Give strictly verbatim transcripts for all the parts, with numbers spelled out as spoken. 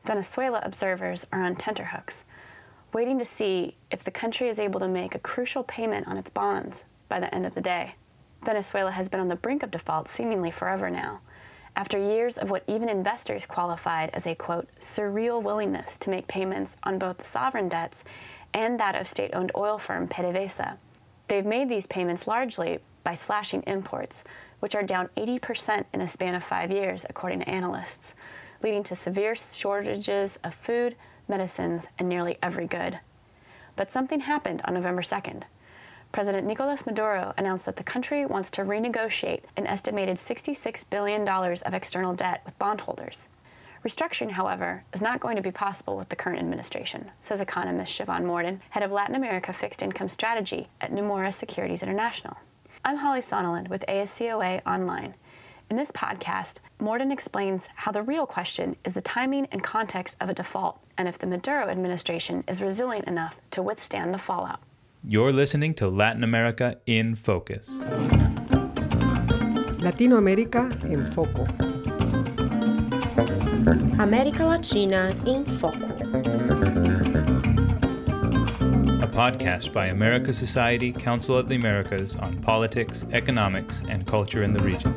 Venezuela observers are on tenterhooks, waiting to see if the country is able to make a crucial payment on its bonds by the end of the day. Venezuela has been on the brink of default seemingly forever now, after years of what even investors qualified as a, quote, surreal willingness to make payments on both the sovereign debts and that of state-owned oil firm PDVSA. They've made these payments largely by slashing imports, which are down eighty percent in a span of five years, according to analysts, leading to severe shortages of food, medicines, and nearly every good. But something happened on November second. President Nicolas Maduro announced that the country wants to renegotiate an estimated sixty-six billion dollars of external debt with bondholders. Restructuring, however, is not going to be possible with the current administration, says economist Siobhan Morden, head of Latin America Fixed Income Strategy at Nomura Securities International. I'm Holly Sonneland with A S C O A Online. In this podcast, Morden explains how the real question is the timing and context of a default, and if the Maduro administration is resilient enough to withstand the fallout. You're listening to Latin America in Focus. Latinoamérica en Foco. América Latina em Foco. A podcast by America Society, Council of the Americas on politics, economics, and culture in the region.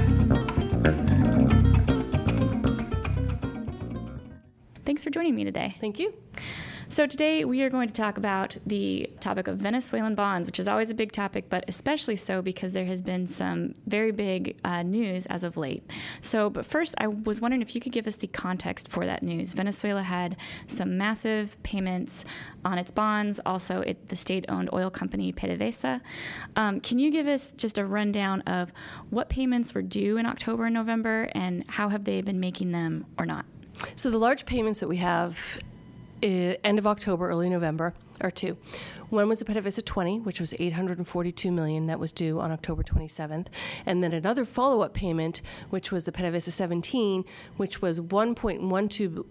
Thanks for joining me today. Thank you. So today we are going to talk about the topic of Venezuelan bonds, which is always a big topic, but especially so because there has been some very big uh, news as of late. So, but first, I was wondering if you could give us the context for that news. Venezuela had some massive payments on its bonds, also it, the state-owned oil company PDVSA. Um, can you give us just a rundown of what payments were due in October and November, and how have they been making them or not? So the large payments that we have Uh, end of October, early November, are two. One was the PDVSA twenty, which was eight hundred forty-two million dollars that was due on October twenty-seventh. And then another follow-up payment, which was the PDVSA seventeen, which was one point one two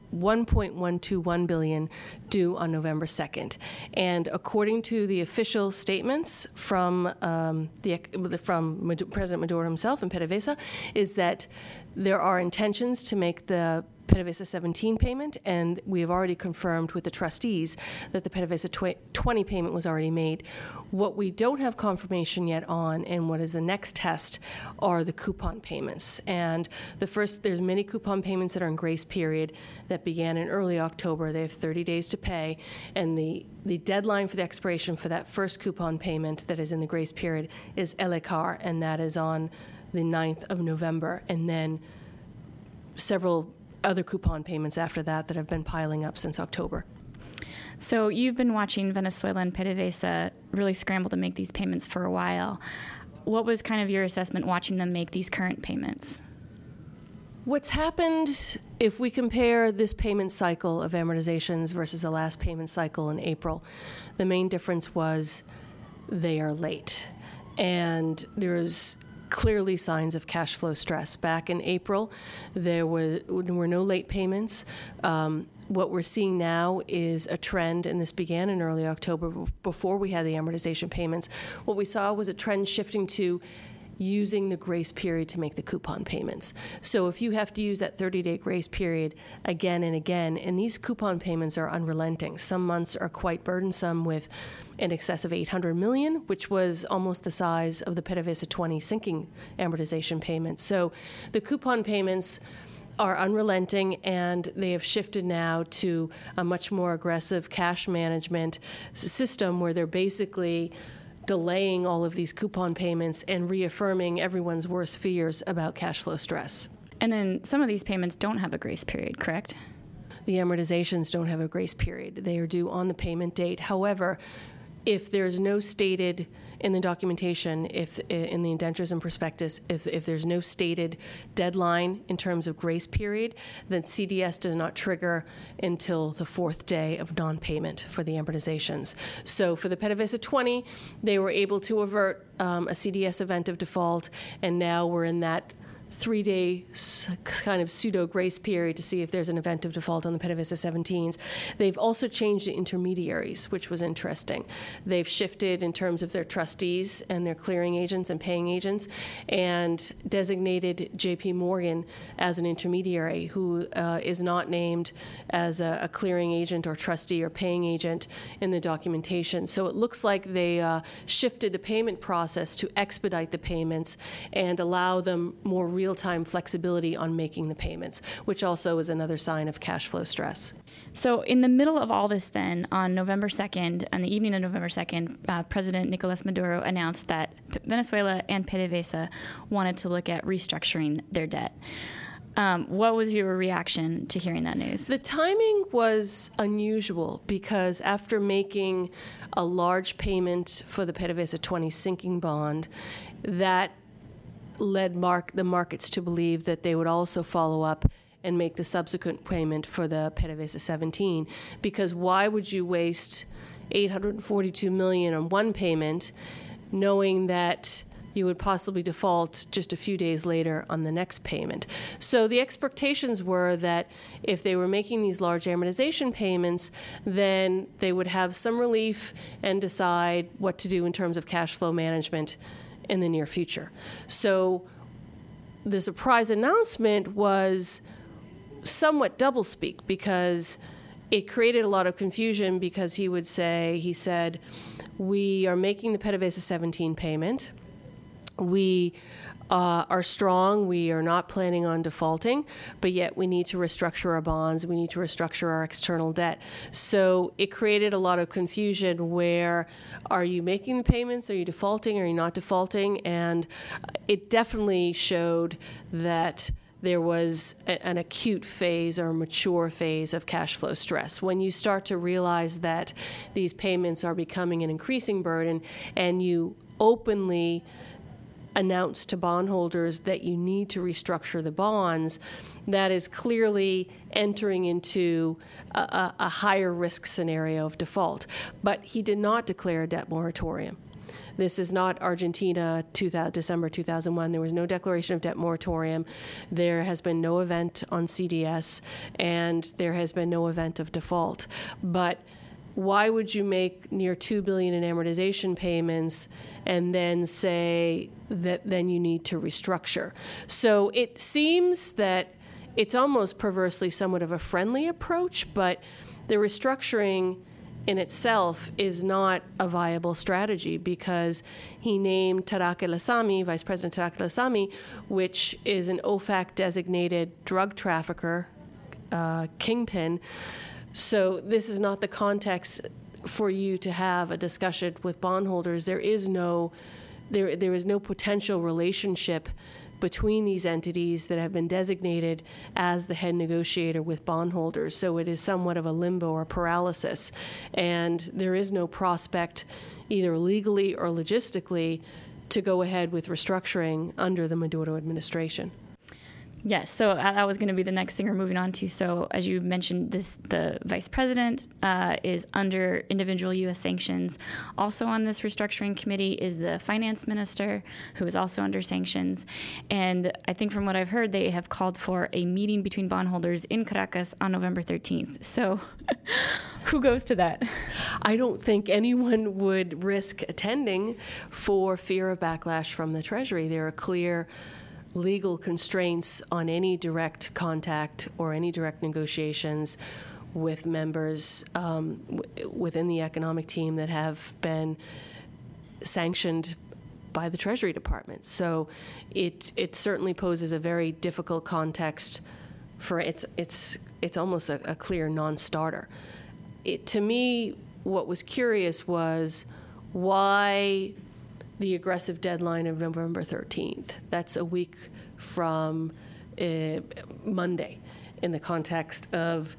one billion dollars due on November second. And according to the official statements from um, the from President Maduro himself and PDVSA, is that there are intentions to make the PDVSA seventeen payment, and we have already confirmed with the trustees that the PDVSA twenty payment was already made. What we don't have confirmation yet on, and what is the next test, are the coupon payments. And the first, there's many coupon payments that are in grace period that began in early October. They have thirty days to pay, and the, the deadline for the expiration for that first coupon payment that is in the grace period is El Ecar, and that is on the ninth of November. And then several other coupon payments after that that have been piling up since October. So you've been watching Venezuela and PDVSA really scramble to make these payments for a while. What was kind of your assessment watching them make these current payments? What's happened, if we compare this payment cycle of amortizations versus the last payment cycle in April, the main difference was they are late. And there's clearly signs of cash flow stress. Back in April, there were, there were no late payments. Um, what we're seeing now is a trend, and this began in early October before we had the amortization payments. What we saw was a trend shifting to using the grace period to make the coupon payments. So if you have to use that thirty-day grace period again and again, and these coupon payments are unrelenting. Some months are quite burdensome with in excess of eight hundred million dollars, which was almost the size of the PDVSA twenty sinking amortization payment. So the coupon payments are unrelenting, and they have shifted now to a much more aggressive cash management system where they're basically delaying all of these coupon payments and reaffirming everyone's worst fears about cash flow stress. And then some of these payments don't have a grace period, correct? The amortizations don't have a grace period. They are due on the payment date. However, if there's no stated in the documentation, if in the indentures and prospectus, if, if there's no stated deadline in terms of grace period, then C D S does not trigger until the fourth day of non-payment for the amortizations. So for the PDVSA twenty, they were able to avert um, a C D S event of default, and now we're in that three-day kind of pseudo grace period to see if there's an event of default on the PDVSA seventeens. They've also changed the intermediaries, which was interesting. They've shifted in terms of their trustees and their clearing agents and paying agents, and designated J P Morgan as an intermediary who uh, is not named as a, a clearing agent or trustee or paying agent in the documentation. So it looks like they uh, shifted the payment process to expedite the payments and allow them more real-time flexibility on making the payments, which also is another sign of cash flow stress. So in the middle of all this then, on November second, on the evening of November second, uh, President Nicolas Maduro announced that P- Venezuela and PDVSA wanted to look at restructuring their debt. Um, what was your reaction to hearing that news? The timing was unusual because after making a large payment for the PDVSA twenty sinking bond, that led mark the markets to believe that they would also follow up and make the subsequent payment for the PDVSA seventeen. Because why would you waste eight hundred forty-two million dollars on one payment, knowing that you would possibly default just a few days later on the next payment? So the expectations were that if they were making these large amortization payments, then they would have some relief and decide what to do in terms of cash flow management in the near future. So the surprise announcement was somewhat doublespeak because it created a lot of confusion because he would say, he said, we are making the PDVSA seventeen payment. We uh, are strong. We are not planning on defaulting, but yet we need to restructure our bonds. We need to restructure our external debt. So it created a lot of confusion where are you making the payments? Are you defaulting? Are you not defaulting? And it definitely showed that there was a, an acute phase or a mature phase of cash flow stress. When you start to realize that these payments are becoming an increasing burden and you openly announce to bondholders that you need to restructure the bonds, that is clearly entering into a, a, a higher risk scenario of default. But he did not declare a debt moratorium. This is not Argentina, two thousand, December two thousand one. There was no declaration of debt moratorium. There has been no event on C D S, and there has been no event of default. But why would you make near two billion dollars in amortization payments and then say that then you need to restructure? So it seems that it's almost perversely somewhat of a friendly approach, but the restructuring in itself is not a viable strategy because he named Tareq El Aissami, Vice President Tareq El Aissami, which is an O FAC designated drug trafficker, uh, kingpin. So this is not the context for you to have a discussion with bondholders. There is no, there there is no potential relationship between these entities that have been designated as the head negotiator with bondholders. So it is somewhat of a limbo or paralysis, and there is no prospect, either legally or logistically, to go ahead with restructuring under the Maduro administration. Yes, so that was going to be the next thing we're moving on to. So as you mentioned, this the vice president uh, is under individual U S sanctions. Also on this restructuring committee is the finance minister, who is also under sanctions. And I think from what I've heard, they have called for a meeting between bondholders in Caracas on November thirteenth. So who goes to that? I don't think anyone would risk attending for fear of backlash from the Treasury. There are clear legal constraints on any direct contact or any direct negotiations with members um, w- within the economic team that have been sanctioned by the Treasury Department. So it it certainly poses a very difficult context for it's it's it's almost a, a clear non-starter. It, to me, what was curious was why the aggressive deadline of November thirteenth. That's a week from uh, Monday, in the context of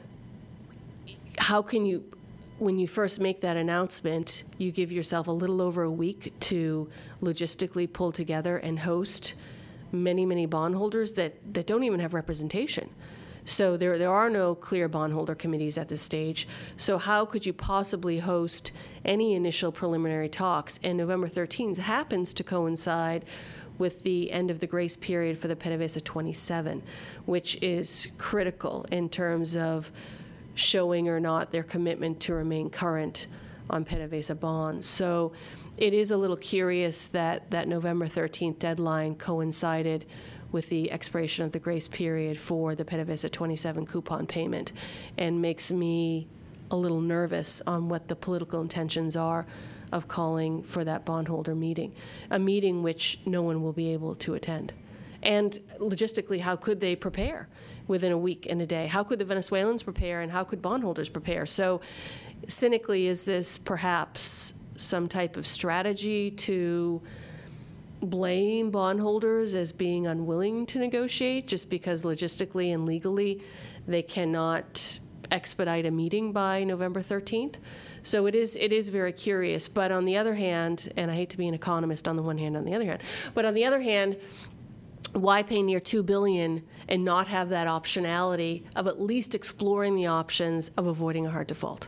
how can you, when you first make that announcement, you give yourself a little over a week to logistically pull together and host many, many bondholders that, that don't even have representation. So there there are no clear bondholder committees at this stage. So how could you possibly host any initial preliminary talks? And November thirteenth happens to coincide with the end of the grace period for the PDVSA twenty-seven, which is critical in terms of showing or not their commitment to remain current on PDVSA bonds. So it is a little curious that that November thirteenth deadline coincided with the expiration of the grace period for the PDVSA twenty-seven coupon payment, and makes me a little nervous on what the political intentions are of calling for that bondholder meeting, a meeting which no one will be able to attend. And logistically, how could they prepare within a week and a day? How could the Venezuelans prepare, and how could bondholders prepare? So cynically, is this perhaps some type of strategy to blame bondholders as being unwilling to negotiate just because logistically and legally they cannot expedite a meeting by November thirteenth? So it is it is very curious. But on the other hand, and I hate to be an economist on the one hand, on the other hand, but on the other hand, why pay near two billion dollars and not have that optionality of at least exploring the options of avoiding a hard default?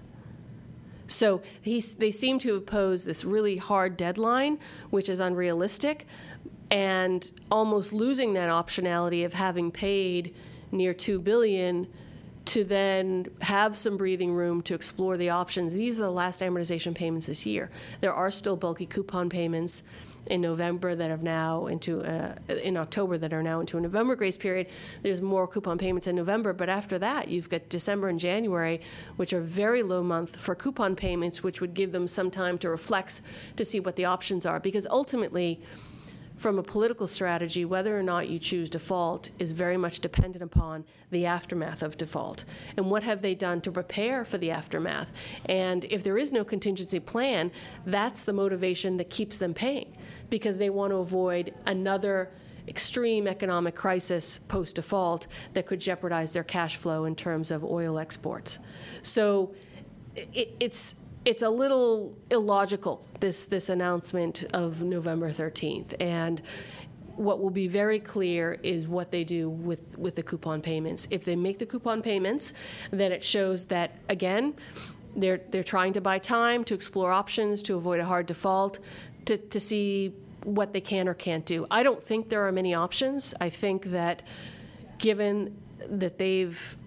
So he's, they seem to have posed this really hard deadline, which is unrealistic, and almost losing that optionality of having paid near two billion dollars to then have some breathing room to explore the options. These are the last amortization payments this year. There are still bulky coupon payments in November that are now into uh, in October that are now into a November grace period. There's more coupon payments in November, but after that you've got December and January, which are very low month for coupon payments, which would give them some time to reflect to see what the options are. Because ultimately, from a political strategy, whether or not you choose default is very much dependent upon the aftermath of default. And what have they done to prepare for the aftermath? And if there is no contingency plan, that's the motivation that keeps them paying, because they want to avoid another extreme economic crisis post-default that could jeopardize their cash flow in terms of oil exports. So it, it's It's a little illogical, this, this announcement of November thirteenth. And what will be very clear is what they do with, with the coupon payments. If they make the coupon payments, then it shows that, again, they're, they're trying to buy time to explore options, to avoid a hard default, to, to see what they can or can't do. I don't think there are many options. I think that given that they've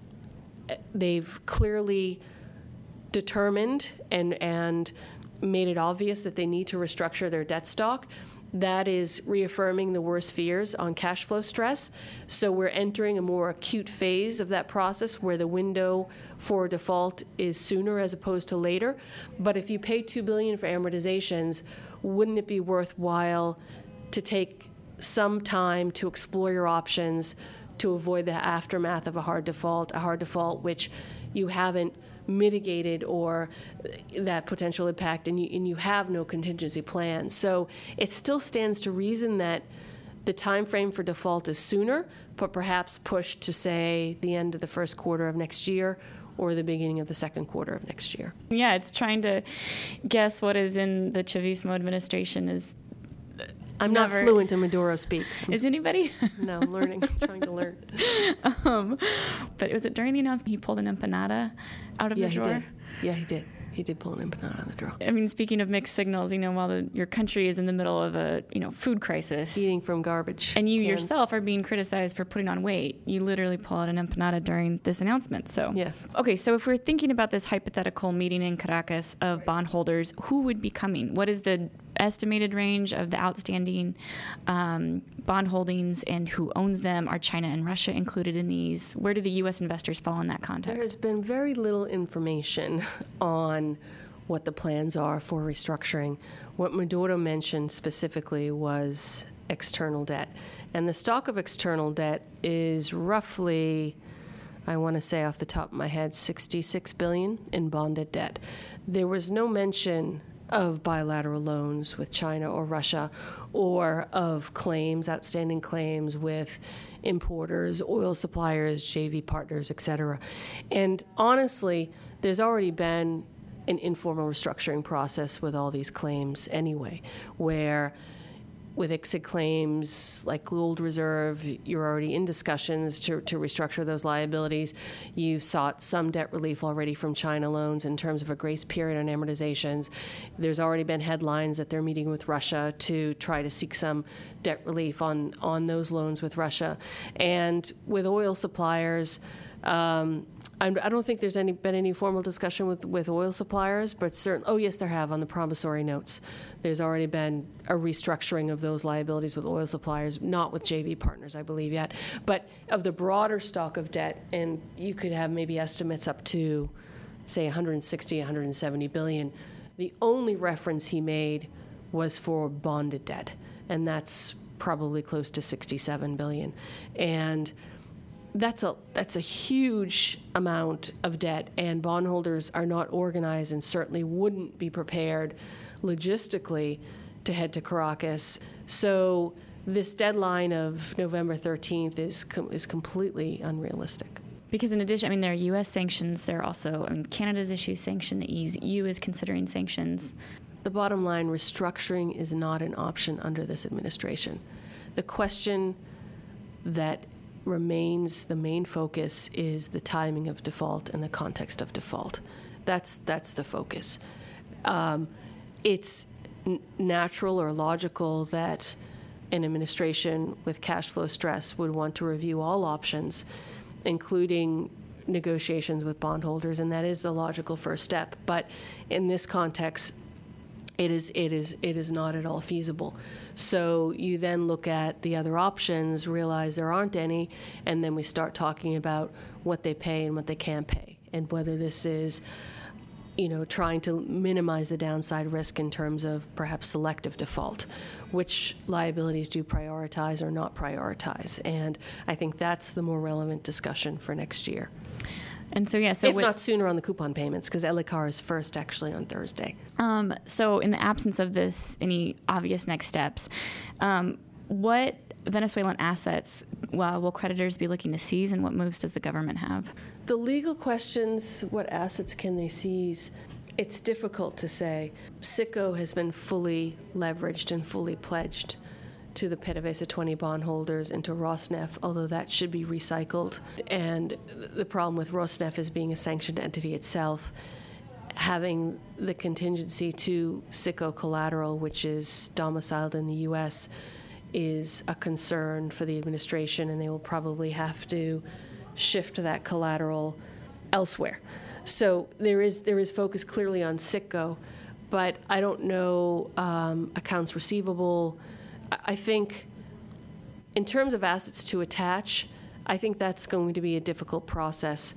they've clearly determined and and made it obvious that they need to restructure their debt stock, that is reaffirming the worst fears on cash flow stress. So we're entering a more acute phase of that process where the window for default is sooner as opposed to later. But if you pay two billion dollars for amortizations, wouldn't it be worthwhile to take some time to explore your options to avoid the aftermath of a hard default, a hard default which you haven't mitigated or that potential impact, and you, and you have no contingency plan. So it still stands to reason that the time frame for default is sooner, but perhaps pushed to, say, the end of the first quarter of next year or the beginning of the second quarter of next year. Yeah, it's trying to guess what is in the Chavismo administration is I'm never, not fluent in Maduro speak. Is anybody? No, I'm learning, trying to learn. Um, but was it during the announcement he pulled an empanada out of yeah, the drawer? He did. Yeah, he did. He did pull an empanada out of the drawer. I mean, speaking of mixed signals, you know, while the, your country is in the middle of a, you know, food crisis. Eating from garbage and you cans. yourself are being criticized for putting on weight. You literally pull out an empanada during this announcement. So, yeah. Okay, so if we're thinking about this hypothetical meeting in Caracas of bondholders, who would be coming? What is the estimated range of the outstanding um, bond holdings and who owns them? Are China and Russia included in these? Where do the U S investors fall in that context? There has been very little information on what the plans are for restructuring. What Maduro mentioned specifically was external debt. And the stock of external debt is roughly, I want to say off the top of my head, sixty-six billion dollars in bonded debt. There was no mention of bilateral loans with China or Russia, or of claims, outstanding claims with importers, oil suppliers, J V partners, et cetera. And honestly, there's already been an informal restructuring process with all these claims anyway, where with I C S I D claims like Gold Reserve, you're already in discussions to, to restructure those liabilities. You've sought some debt relief already from China loans in terms of a grace period on amortizations. There's already been headlines that they're meeting with Russia to try to seek some debt relief on, on those loans with Russia. And with oil suppliers, um, I don't think there's any been any formal discussion with, with oil suppliers, but certain, oh yes, there have on the promissory notes. There's already been a restructuring of those liabilities with oil suppliers, not with J V partners, I believe, yet. But of the broader stock of debt, and you could have maybe estimates up to, say, one hundred sixty, one hundred seventy billion. The only reference he made was for bonded debt, and that's probably close to sixty-seven billion. And That's a that's a huge amount of debt, and bondholders are not organized and certainly wouldn't be prepared logistically to head to Caracas. So this deadline of November thirteenth is com- is completely unrealistic. Because in addition, I mean, there are U S sanctions. There are also, I mean, Canada's issued sanction. The E U is considering sanctions. The bottom line, restructuring is not an option under this administration. The question that remains the main focus is the timing of default and the context of default. That's that's the focus. Um, it's n- natural or logical that an administration with cash flow stress would want to review all options, including negotiations with bondholders, and that is the logical first step. But in this context, It is it is it is not at all feasible. So you then look at the other options, realize there aren't any, and then we start talking about what they pay and what they can't pay, and whether this is, you know, trying to minimize the downside risk in terms of perhaps selective default, which liabilities do prioritize or not prioritize, and I think that's the more relevant discussion for next year. And so, yeah, so if with, not sooner on the coupon payments, because Elicar is first actually on Thursday. Um, so in the absence of this, any obvious next steps, um, what Venezuelan assets well, will creditors be looking to seize, and what moves does the government have? The legal questions, what assets can they seize? It's difficult to say. Citgo has been fully leveraged and fully pledged to the PDVSA twenty bondholders and to Rosneft, although that should be recycled. And the problem with Rosneft is being a sanctioned entity itself, having the contingency to Citgo collateral, which is domiciled in the U S, is a concern for the administration, and they will probably have to shift that collateral elsewhere. So there is there is focus clearly on Citgo, but I don't know um, accounts receivable. I think in terms of assets to attach, I think that's going to be a difficult process.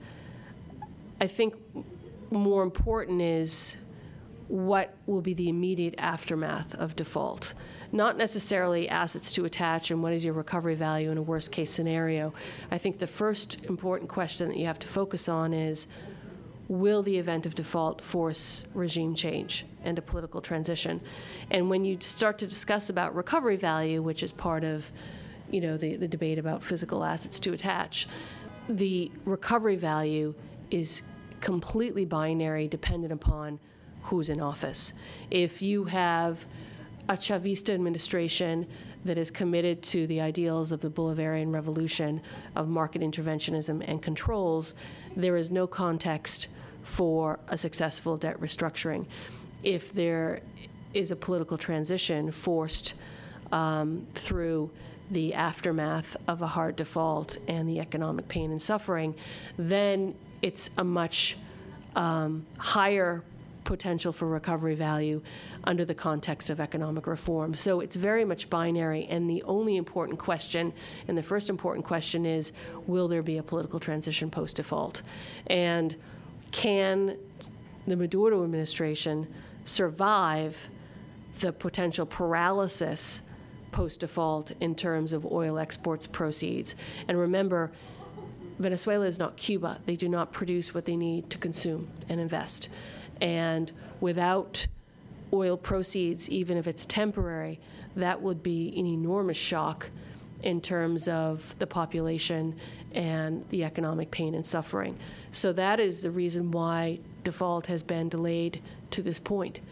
I think more important is what will be the immediate aftermath of default. Not necessarily assets to attach and what is your recovery value in a worst case scenario. I think the first important question that you have to focus on is, will the event of default force regime change and a political transition? And when you start to discuss about recovery value, which is part of, you know, the, the debate about physical assets to attach, the recovery value is completely binary, dependent upon who's in office. If you have a Chavista administration that is committed to the ideals of the Bolivarian Revolution, of market interventionism and controls, there is no context for a successful debt restructuring. If there is a political transition forced um, through the aftermath of a hard default and the economic pain and suffering, then it's a much um, higher potential for recovery value under the context of economic reform. So it's very much binary, and the only important question, and the first important question is, will there be a political transition post-default? And can the Maduro administration survive the potential paralysis post-default in terms of oil exports proceeds? And remember, Venezuela is not Cuba. They do not produce what they need to consume and invest. And without oil proceeds, even if it's temporary, that would be an enormous shock in terms of the population and the economic pain and suffering. So that is the reason why default has been delayed to this point,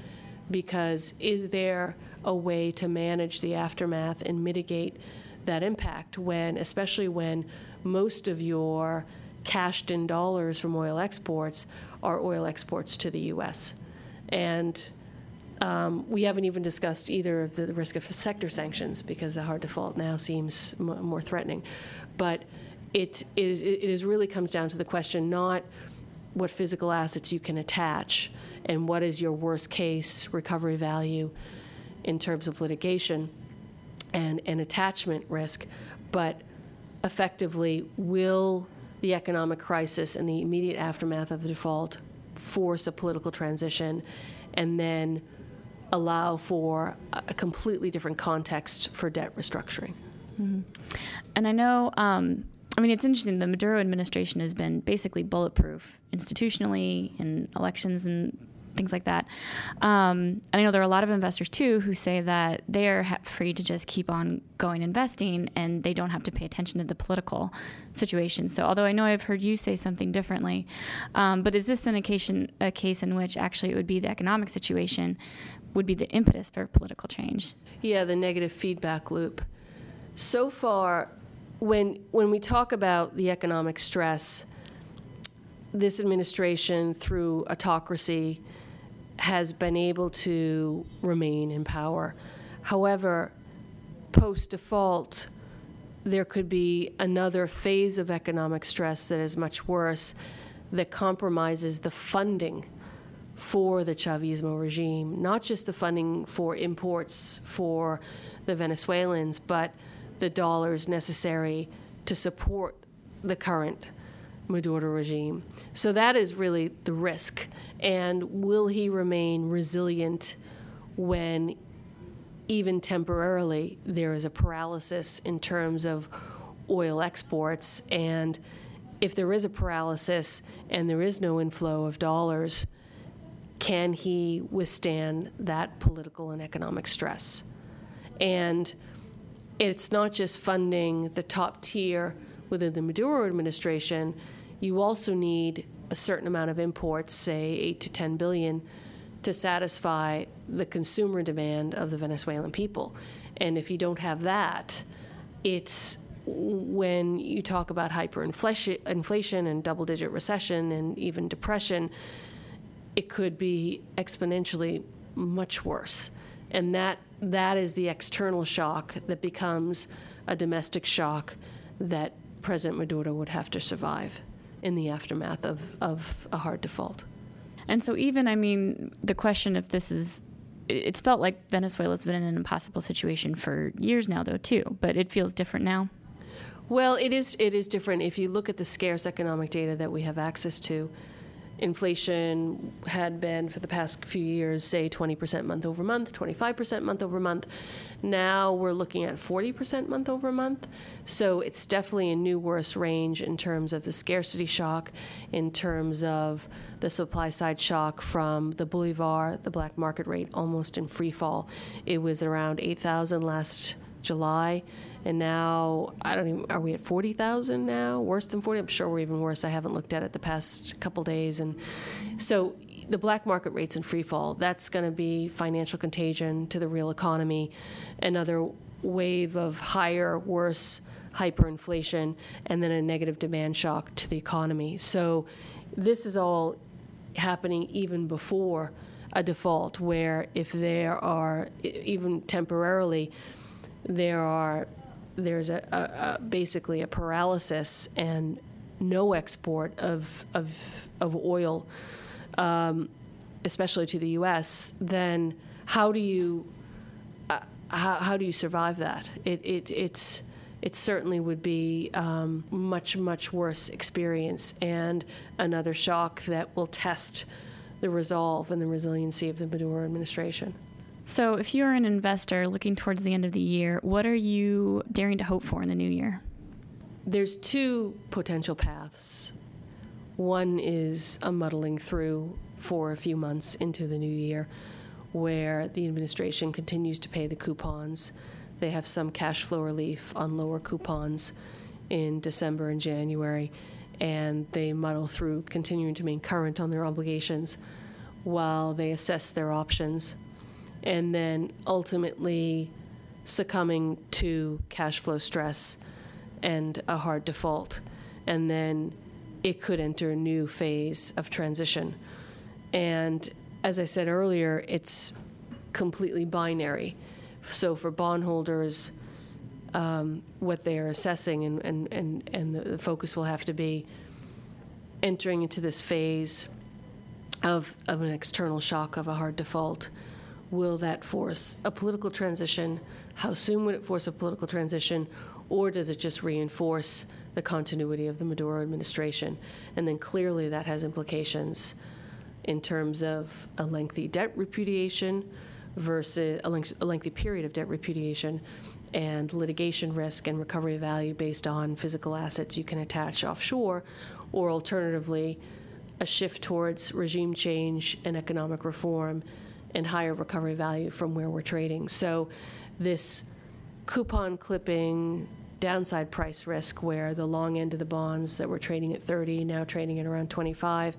because is there a way to manage the aftermath and mitigate that impact when, especially when most of your cashed-in dollars from oil exports are oil exports to the U S. And um, we haven't even discussed either of the, the risk of sector sanctions, because the hard default now seems m- more threatening. But it is, it is really comes down to the question not what physical assets you can attach and what is your worst case recovery value in terms of litigation and, and attachment risk, but effectively, will the economic crisis and the immediate aftermath of the default force a political transition and then allow for a completely different context for debt restructuring? Mm-hmm. And I know, um, I mean, it's interesting, the Maduro administration has been basically bulletproof institutionally in elections and things like that. Um, and I know there are a lot of investors, too, who say that they are ha- free to just keep on going investing and they don't have to pay attention to the political situation. So although I know I've heard you say something differently, um, but is this then a case, in, a case in which actually it would be the economic situation would be the impetus for political change? Yeah, the negative feedback loop. So far, when when we talk about the economic stress, this administration, through autocracy, has been able to remain in power. However, post-default, there could be another phase of economic stress that is much worse, that compromises the funding for the Chavismo regime, not just the funding for imports for the Venezuelans, but the dollars necessary to support the current Maduro regime. So that is really the risk. And will he remain resilient when, even temporarily, there is a paralysis in terms of oil exports? And if there is a paralysis and there is no inflow of dollars, can he withstand that political and economic stress? And it's not just funding the top tier within the Maduro administration. You also need a certain amount of imports, say eight to ten billion, to satisfy the consumer demand of the Venezuelan people. And if you don't have that, it's when you talk about hyperinflation inflation and double-digit recession and even depression, it could be exponentially much worse. And that that is the external shock that becomes a domestic shock that President Maduro would have to survive in the aftermath of, of a hard default. And so even, I mean, the question if this is, it's felt like Venezuela's been in an impossible situation for years now, though, too, but it feels different now. Well, it is it is different. If you look at the scarce economic data that we have access to, inflation had been for the past few years, say twenty percent month over month, twenty-five percent month over month. Now we're looking at forty percent month over month. So it's definitely a new worse range in terms of the scarcity shock, in terms of the supply side shock from the Bolivar, the black market rate, almost in free fall. It was around eight thousand last July. And now, I don't even, are we at forty thousand now? Worse than forty? I'm sure we're even worse. I haven't looked at it the past couple days. And so the black market rate's in free fall. That's going to be financial contagion to the real economy, another wave of higher, worse hyperinflation, and then a negative demand shock to the economy. So this is all happening even before a default, where if there are, even temporarily, there are there's a, a, a basically a paralysis and no export of of of oil, um, especially to the U S, then how do you uh, how, how do you survive that? It it it's it certainly would be um, much much worse experience and another shock that will test the resolve and the resiliency of the Maduro administration. So if you're an investor looking towards the end of the year, what are you daring to hope for in the new year? There's two potential paths. One is a muddling through for a few months into the new year, where the administration continues to pay the coupons. They have some cash flow relief on lower coupons in December and January, and they muddle through, continuing to remain current on their obligations while they assess their options. and then ultimately succumbing to cash flow stress and a hard default. And then it could enter a new phase of transition. And as I said earlier, it's completely binary. So for bondholders, um, what they are assessing and, and, and, and the, the focus will have to be entering into this phase of, of an external shock of a hard default. Will that force a political transition? How soon would it force a political transition? Or does it just reinforce the continuity of the Maduro administration? And then clearly that has implications in terms of a lengthy debt repudiation versus a, length, a lengthy period of debt repudiation and litigation risk and recovery value based on physical assets you can attach offshore, or alternatively, a shift towards regime change and economic reform and higher recovery value from where we're trading. So this coupon clipping downside price risk, where the long end of the bonds that were trading at thirty, now trading at around twenty-five,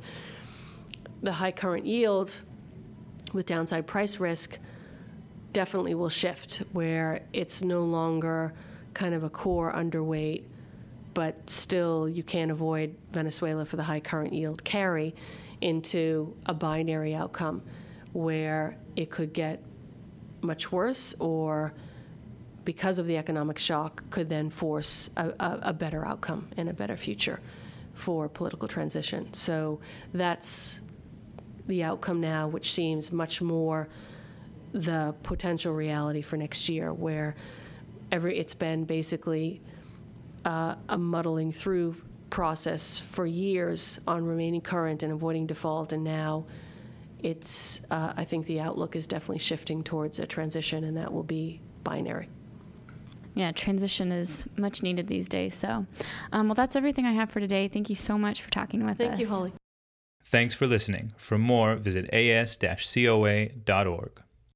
the high current yield with downside price risk definitely will shift, where it's no longer kind of a core underweight, but still you can't avoid Venezuela for the high current yield carry, into a binary outcome where it could get much worse, or because of the economic shock could then force a, a, a better outcome and a better future for political transition. So that's the outcome now, which seems much more the potential reality for next year, where every it's been basically uh, a muddling through process for years on remaining current and avoiding default, and now it's uh, I think the outlook is definitely shifting towards a transition, and that will be binary. Yeah, transition is much needed these days. So, um, well, that's everything I have for today. Thank you so much for talking with Thank us. you, Holly. Thanks for listening. For more, visit a s dash c o a dot org.